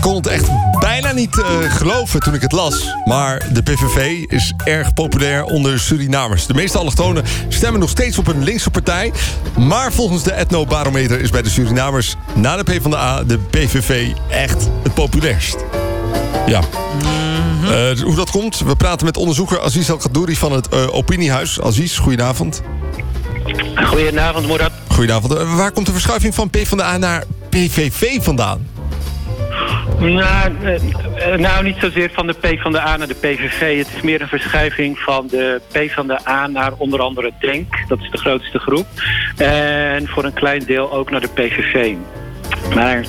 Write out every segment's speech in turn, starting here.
kon het echt bijna niet geloven toen ik het las. Maar de PVV is erg populair onder Surinamers. De meeste allochtonen stemmen nog steeds op een linkse partij. Maar volgens de Ethnobarometer is bij de Surinamers na de PvdA de PVV echt het populairst. Ja. Hoe dat komt? We praten met onderzoeker Aziz El-Khadouri van het Opiniehuis. Aziz, goedenavond. Goedenavond, Murat. Goedenavond. Waar komt de verschuiving van PvdA naar PVV vandaan? Nou, niet zozeer van de PvdA naar de PVV. Het is meer een verschuiving van de PvdA naar onder andere DENK. Dat is de grootste groep. En voor een klein deel ook naar de PVV. Maar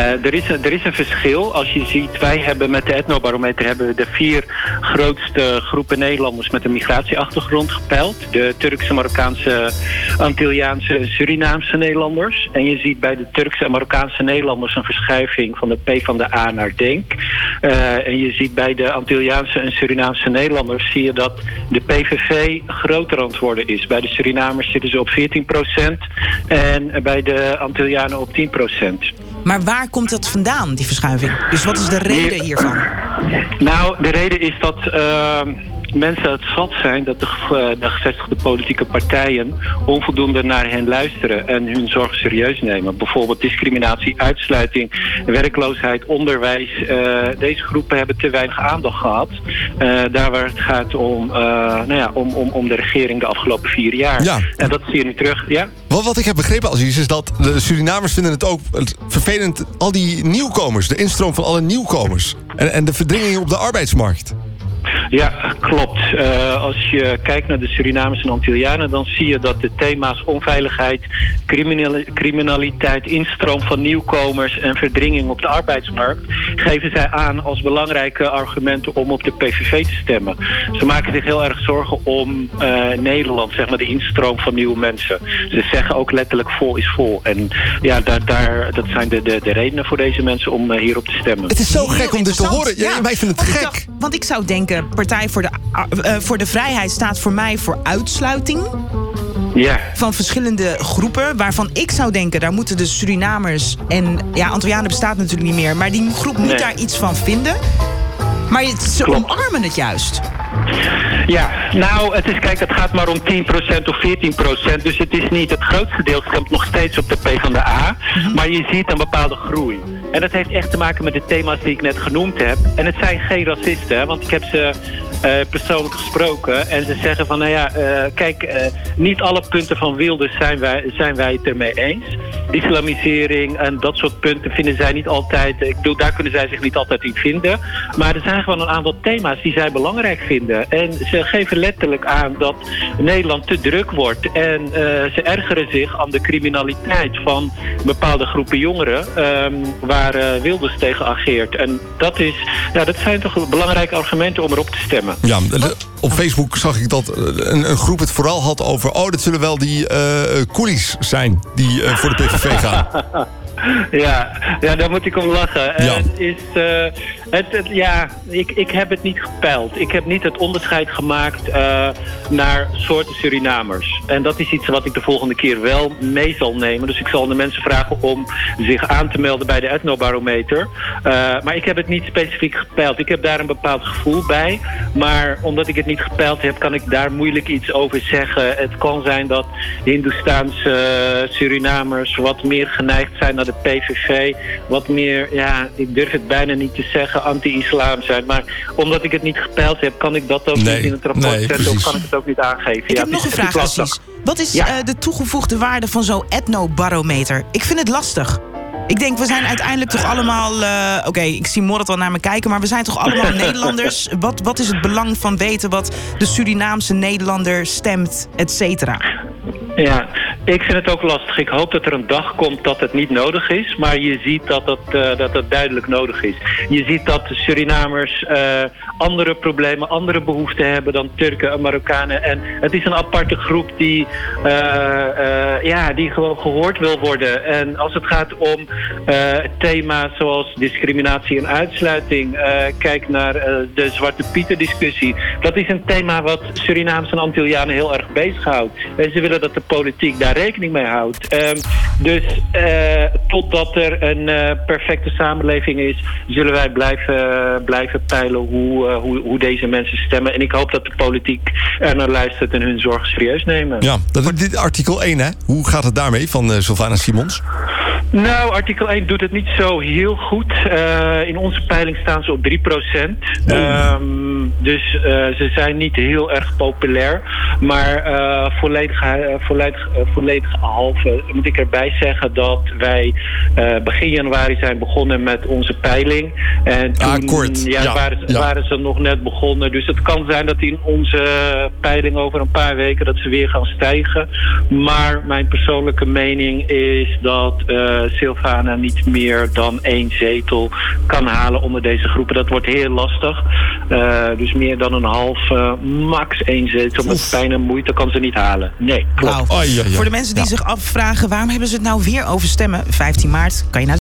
er is een verschil. Als je ziet, wij hebben met de Ethnobarometer hebben we de 4 grootste groepen Nederlanders met een migratieachtergrond gepeild. De Turkse, Marokkaanse, Antilliaanse en Surinaamse Nederlanders. En je ziet bij de Turkse en Marokkaanse Nederlanders een verschuiving van de PvdA naar DENK. En je ziet bij de Antilliaanse en Surinaamse Nederlanders zie je dat de PVV groter aan het worden is. Bij de Surinamers zitten ze op 14% en bij de Antillianen op 10%. Maar waar komt dat vandaan, die verschuiving? Dus wat is de reden hiervan? Nou, de reden is dat mensen het zat zijn dat de gevestigde politieke partijen onvoldoende naar hen luisteren en hun zorg serieus nemen. Bijvoorbeeld discriminatie, uitsluiting, werkloosheid, onderwijs. Deze groepen hebben te weinig aandacht gehad. Daar waar het gaat om de regering de afgelopen 4 jaar. Ja. En dat zie je nu terug. Ja? Wat ik heb begrepen, Aziz, is dat de Surinamers vinden het ook vervelend, al die nieuwkomers, de instroom van alle nieuwkomers en de verdringing op de arbeidsmarkt. Ja, klopt. Als je kijkt naar de Surinamers en Antillianen, dan zie je dat de thema's onveiligheid, criminaliteit, instroom van nieuwkomers en verdringing op de arbeidsmarkt geven zij aan als belangrijke argumenten om op de PVV te stemmen. Ze maken zich heel erg zorgen om Nederland, zeg maar de instroom van nieuwe mensen. Ze zeggen ook letterlijk vol is vol. En ja, dat zijn de redenen voor deze mensen om hierop te stemmen. Het is zo gek om dit te horen. Ja, wij vinden het gek. Want ik zou denken, Partij voor de Vrijheid staat voor mij voor uitsluiting. Ja. Van verschillende groepen, waarvan ik zou denken, daar moeten de Surinamers en Antillianen bestaat natuurlijk niet meer, maar die groep moet daar iets van vinden. Maar ze omarmen het juist. Ja, nou, het gaat maar om 10% of 14%. Dus het is niet, het grootste deel stemt nog steeds op de PvdA. Maar je ziet een bepaalde groei. En dat heeft echt te maken met de thema's die ik net genoemd heb. En het zijn geen racisten, hè, want ik heb ze persoonlijk gesproken. En ze zeggen van, niet alle punten van Wilders zijn wij het ermee eens. Islamisering en dat soort punten vinden zij niet altijd, daar kunnen zij zich niet altijd in vinden. Maar er zijn gewoon een aantal thema's die zij belangrijk vinden. En ze geven letterlijk aan dat Nederland te druk wordt. En ze ergeren zich aan de criminaliteit van bepaalde groepen jongeren waar Wilders tegen ageert. En dat zijn toch belangrijke argumenten om erop te stemmen. Ja, op Facebook zag ik dat een groep het vooral had over, dit zullen wel die coolies zijn die voor de PVV gaan. Ja, daar moet ik om lachen. Ja. Ik heb het niet gepeild. Ik heb niet het onderscheid gemaakt naar soorten Surinamers. En dat is iets wat ik de volgende keer wel mee zal nemen. Dus ik zal de mensen vragen om zich aan te melden bij de Ethnobarometer. Maar ik heb het niet specifiek gepeild. Ik heb daar een bepaald gevoel bij. Maar omdat ik het niet gepeild heb, kan ik daar moeilijk iets over zeggen. Het kan zijn dat Hindoestaanse Surinamers wat meer geneigd zijn naar de PVV. Wat meer, ik durf het bijna niet te zeggen, anti-islam zijn. Maar omdat ik het niet gepeild heb, kan ik dat ook niet in het rapport zetten. Of kan ik het ook niet aangeven. Ik heb nog een vraag, Aziz. Wat is de toegevoegde waarde van zo'n Ethnobarometer? Ik vind het lastig. Ik denk, we zijn uiteindelijk toch allemaal... ik zie Morad wel naar me kijken, maar we zijn toch allemaal Nederlanders? Wat is het belang van weten wat de Surinaamse Nederlander stemt, et cetera? Ja, ik vind het ook lastig. Ik hoop dat er een dag komt dat het niet nodig is. Maar je ziet dat het duidelijk nodig is. Je ziet dat de Surinamers andere problemen, andere behoeften hebben dan Turken en Marokkanen. En het is een aparte groep die gewoon gehoord wil worden. En als het gaat om thema's zoals discriminatie en uitsluiting. Kijk naar de Zwarte Pieten discussie. Dat is een thema wat Surinaamse en Antillianen heel erg bezighoudt. En ze willen dat de politiek daar rekening mee houdt. Dus totdat er een perfecte samenleving is, zullen wij blijven peilen hoe deze mensen stemmen. En ik hoop dat de politiek er naar luistert en hun zorgen serieus nemen. Ja, dat is dit artikel 1, hè? Hoe gaat het daarmee van Sylvana Simons? Nou, artikel 1 doet het niet zo heel goed. In onze peiling staan ze op 3%. Dus ze zijn niet heel erg populair. Maar volledig halve moet ik erbij zeggen dat wij begin januari zijn begonnen met onze peiling. En toen waren ze nog net begonnen. Dus het kan zijn dat in onze peiling over een paar weken dat ze weer gaan stijgen. Maar mijn persoonlijke mening is dat Sylvana niet meer dan 1 zetel kan halen onder deze groepen. Dat wordt heel lastig. Dus meer dan een half, max 1 zetel met pijn en moeite kan ze niet halen. Nee, klopt. Wow. Voor de mensen die zich afvragen, waarom hebben ze het nou weer over stemmen? 15 maart kan je naar